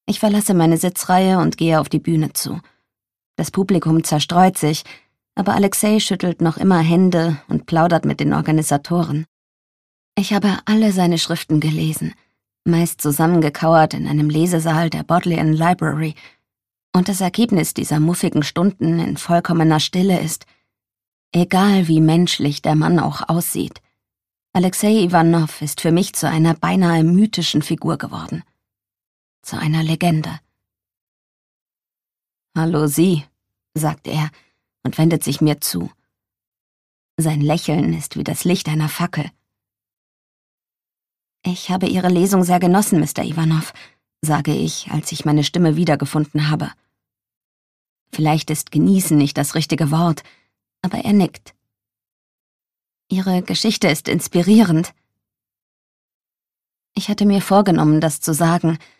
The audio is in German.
Ich verlasse meine Sitzreihe und gehe auf die Bühne zu. Das Publikum zerstreut sich, aber Alexei schüttelt noch immer Hände und plaudert mit den Organisatoren. Ich habe alle seine Schriften gelesen, meist zusammengekauert in einem Lesesaal der Bodleian Library, und das Ergebnis dieser muffigen Stunden in vollkommener Stille ist: Egal wie menschlich der Mann auch aussieht, Alexei Iwanow ist für mich zu einer beinahe mythischen Figur geworden. Zu einer Legende. »Hallo Sie«, sagt er und wendet sich mir zu. Sein Lächeln ist wie das Licht einer Fackel. »Ich habe Ihre Lesung sehr genossen, Mr. Iwanow«, sage ich, als ich meine Stimme wiedergefunden habe. Vielleicht ist genießen nicht das richtige Wort, aber er nickt. »Ihre Geschichte ist inspirierend.« Ich hatte mir vorgenommen, das zu sagen,